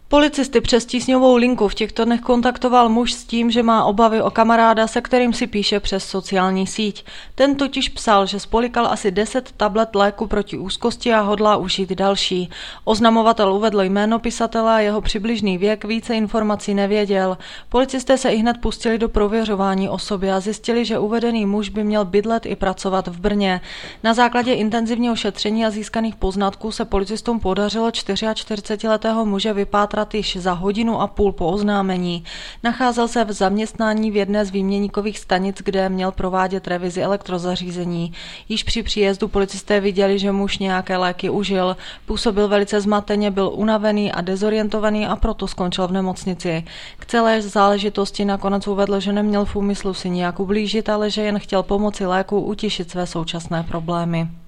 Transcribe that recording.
Policisty přes tísňovou linku v těchto dnech kontaktoval muž s tím, že má obavy o kamaráda, se kterým si píše přes sociální síť. Ten totiž psal, že spolikal asi 10 tablet léku proti úzkosti a hodlá užít další. Oznamovatel uvedl jméno pisatele a jeho přibližný věk, více informací nevěděl. Policisté se ihned pustili do prověřování osoby a zjistili, že uvedený muž by měl bydlet i pracovat v Brně. Na základě intenzivního šetření a získaných poznatků se policistům podařilo 44letého muže vypátrat již za 1,5 hodiny po oznámení. Nacházel se v zaměstnání v jedné z výměníkových stanic, kde měl provádět revizi elektrozařízení. Již při příjezdu policisté viděli, že muž nějaké léky užil. Působil velice zmateně, byl unavený a dezorientovaný a proto skončil v nemocnici. K celé záležitosti nakonec uvedl, že neměl v úmyslu si nijak ublížit, ale že jen chtěl pomocí léku utěšit své současné problémy.